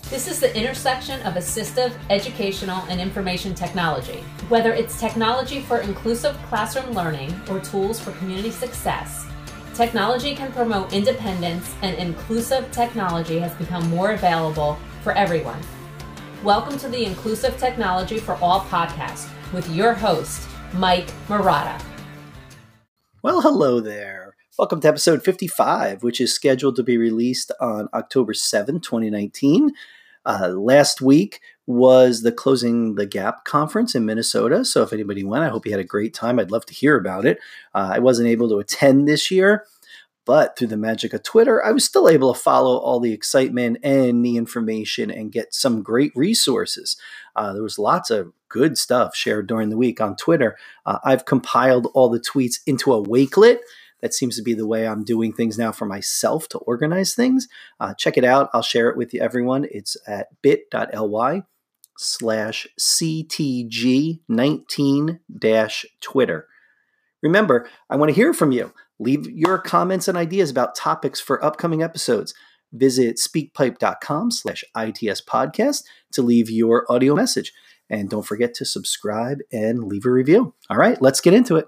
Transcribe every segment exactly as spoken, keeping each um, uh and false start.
This is the intersection of assistive, educational, and information technology. Whether it's technology for inclusive classroom learning or tools for community success, technology can promote independence, and inclusive technology has become more available for everyone. Welcome to the Inclusive Technology for All podcast with your host, Mike Murata. Well, hello there. Welcome to episode fifty-five, which is scheduled to be released on October seventh, twenty nineteen. Uh, last week was the Closing the Gap conference in Minnesota. So if anybody went, I hope you had a great time. I'd love to hear about it. Uh, I wasn't able to attend this year, but through the magic of Twitter, I was still able to follow all the excitement and the information and get some great resources. Uh, there was lots of good stuff shared during the week on Twitter. Uh, I've compiled all the tweets into a Wakelet. That seems to be the way I'm doing things now for myself to organize things. Uh, check it out. I'll share it with you, everyone. It's at bit.ly slash CTG19 dash Twitter. Remember, I want to hear from you. Leave your comments and ideas about topics for upcoming episodes. Visit speakpipe.com slash ITS podcast to leave your audio message. And don't forget to subscribe and leave a review. All right, let's get into it.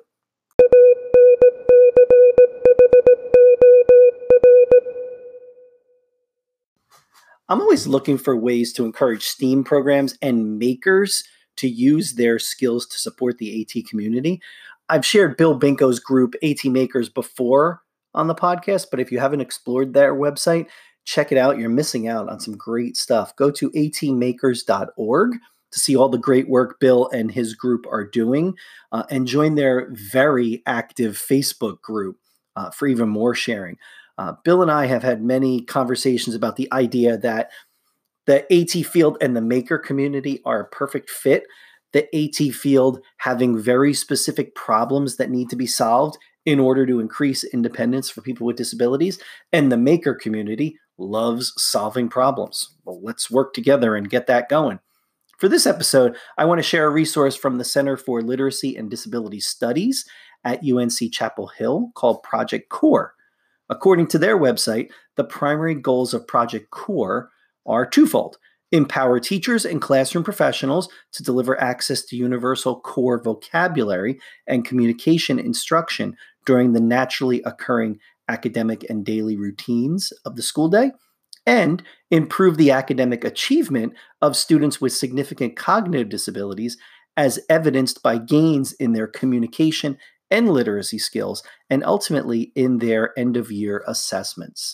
I'm always looking for ways to encourage STEAM programs and makers to use their skills to support the AT community. I've shared Bill Binko's group, AT Makers, before on the podcast, but if you haven't explored their website, check it out. You're missing out on some great stuff. Go to a t makers dot org to see all the great work Bill and his group are doing, uh, and join their very active Facebook group uh, for even more sharing. Uh, Bill and I have had many conversations about the idea that the AT field and the maker community are a perfect fit. The AT field having very specific problems that need to be solved in order to increase independence for people with disabilities. And the maker community loves solving problems. Well, let's work together and get that going. For this episode, I want to share a resource from the Center for Literacy and Disability Studies at U N C Chapel Hill called Project CORE. According to their website, the primary goals of Project CORE are twofold: empower teachers and classroom professionals to deliver access to universal core vocabulary and communication instruction during the naturally occurring academic and daily routines of the school day, and improve the academic achievement of students with significant cognitive disabilities as evidenced by gains in their communication and literacy skills, and ultimately in their end-of-year assessments.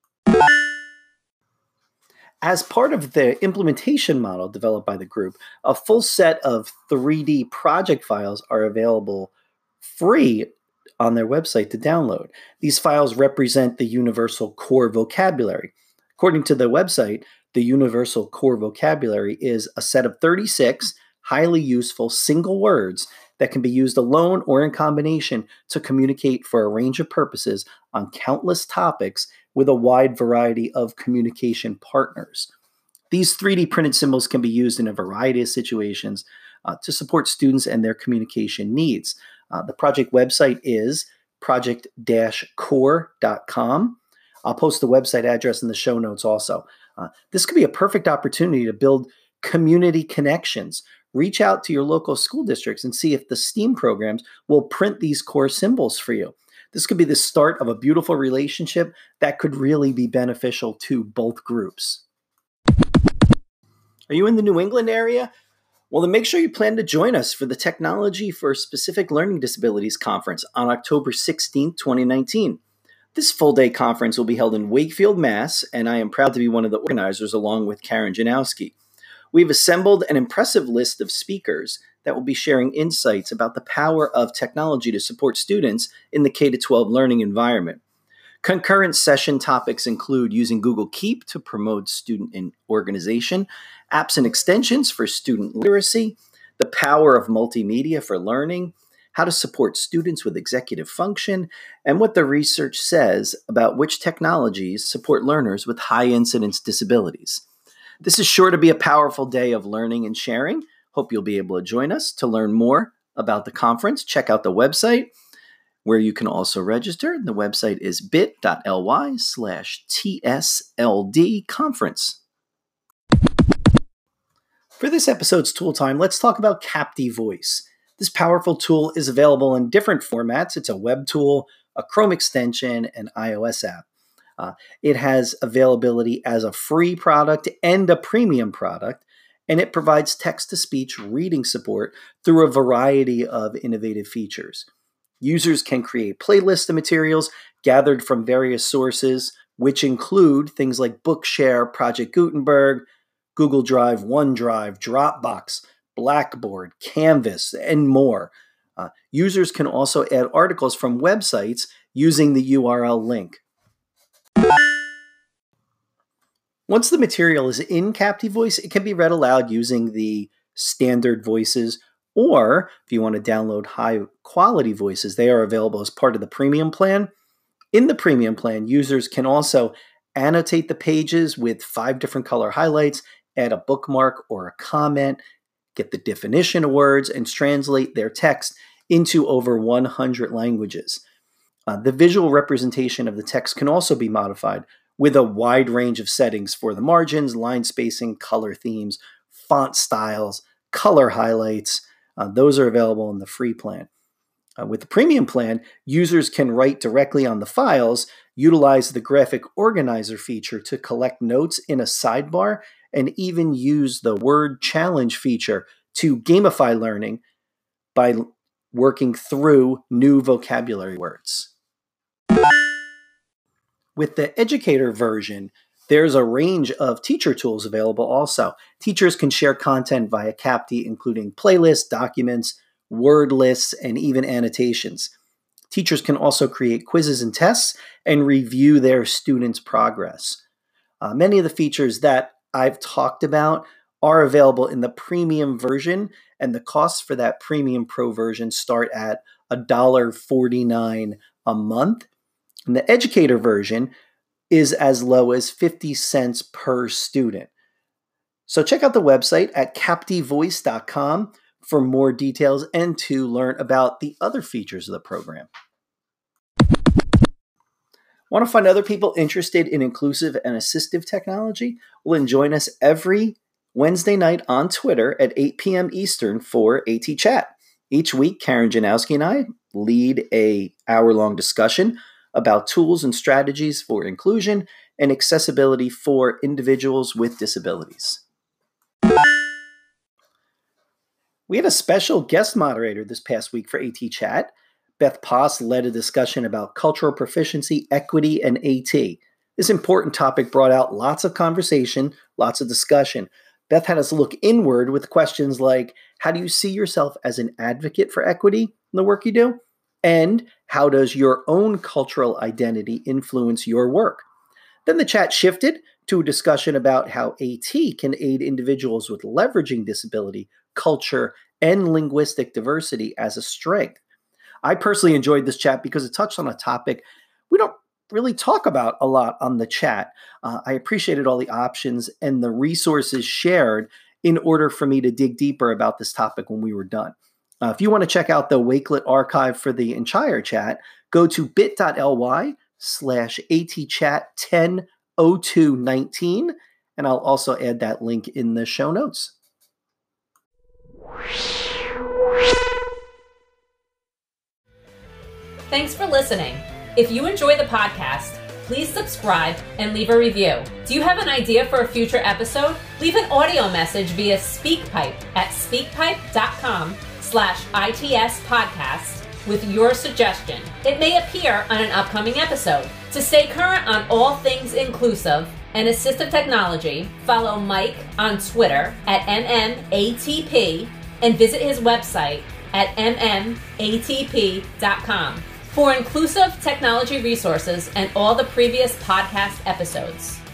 As part of the implementation model developed by the group, a full set of three D project files are available free on their website to download. These files represent the universal core vocabulary. According to the website, the universal core vocabulary is a set of thirty-six highly useful single words that can be used alone or in combination to communicate for a range of purposes on countless topics with a wide variety of communication partners. These three D printed symbols can be used in a variety of situations uh, to support students and their communication needs. Uh, the project website is project dash core dot com. I'll post the website address in the show notes also. Uh, this could be a perfect opportunity to build community connections. Reach out to your local school districts and see if the STEAM programs will print these core symbols for you. This could be the start of a beautiful relationship that could really be beneficial to both groups. Are you in the New England area? Well, then make sure you plan to join us for the Technology for Specific Learning Disabilities Conference on October sixteenth, twenty nineteen. This full-day conference will be held in Wakefield, Mass., and I am proud to be one of the organizers along with Karen Janowski. We've assembled an impressive list of speakers that will be sharing insights about the power of technology to support students in the K through twelve learning environment. Concurrent session topics include using Google Keep to promote student organization, apps and extensions for student literacy, the power of multimedia for learning, how to support students with executive function, and what the research says about which technologies support learners with high-incidence disabilities. This is sure to be a powerful day of learning and sharing. Hope you'll be able to join us. To learn more about the conference, check out the website where you can also register. The website is bit.ly slash TSLD conference. For this episode's Tool Time, let's talk about CaptiVoice. This powerful tool is available in different formats. It's a web tool, a Chrome extension, and iOS app. Uh, it has availability as a free product and a premium product, and it provides text-to-speech reading support through a variety of innovative features. Users can create playlists of materials gathered from various sources, which include things like Bookshare, Project Gutenberg, Google Drive, OneDrive, Dropbox, Blackboard, Canvas, and more. Uh, users can also add articles from websites using the U R L link. Once the material is in CaptiVoice, it can be read aloud using the standard voices, or if you want to download high-quality voices, they are available as part of the premium plan. In the premium plan, users can also annotate the pages with five different color highlights, add a bookmark or a comment, get the definition of words, and translate their text into over one hundred languages. Uh, the visual representation of the text can also be modified with a wide range of settings for the margins, line spacing, color themes, font styles, color highlights. Uh, those are available in the free plan. Uh, with the premium plan, users can write directly on the files, utilize the graphic organizer feature to collect notes in a sidebar, and even use the word challenge feature to gamify learning by working through new vocabulary words. With the educator version, there's a range of teacher tools available also. Teachers can share content via Capti, including playlists, documents, word lists, and even annotations. Teachers can also create quizzes and tests and review their students' progress. Uh, many of the features that I've talked about are available in the premium version, and the costs for that premium pro version start at one dollar forty-nine a month. And the educator version is as low as fifty cents per student. So check out the website at capti voice dot com for more details and to learn about the other features of the program. Want to find other people interested in inclusive and assistive technology? Well, then join us every Wednesday night on Twitter at eight p.m. Eastern for AT Chat. Each week, Karen Janowski and I lead a hour-long discussion about tools and strategies for inclusion and accessibility for individuals with disabilities. We had a special guest moderator this past week for AT Chat. Beth Poss led a discussion about cultural proficiency, equity, and AT. This important topic brought out lots of conversation, lots of discussion. Beth had us look inward with questions like, how do you see yourself as an advocate for equity in the work you do? And how does your own cultural identity influence your work? Then the chat shifted to a discussion about how AT can aid individuals with leveraging disability, culture, and linguistic diversity as a strength. I personally enjoyed this chat because it touched on a topic we don't really talk about a lot on the chat. Uh, I appreciated all the options and the resources shared in order for me to dig deeper about this topic when we were done. Uh, if you want to check out the Wakelet archive for the entire chat, go to bit.ly slash atchat 100219, and I'll also add that link in the show notes. Thanks for listening. If you enjoy the podcast, please subscribe and leave a review. Do you have an idea for a future episode? Leave an audio message via SpeakPipe at speakpipe.com slash ITS podcast with your suggestion. It may appear on an upcoming episode. To stay current on all things inclusive and assistive technology, follow Mike on Twitter at M M A T P and visit his website at M M A T P dot com for inclusive technology resources and all the previous podcast episodes.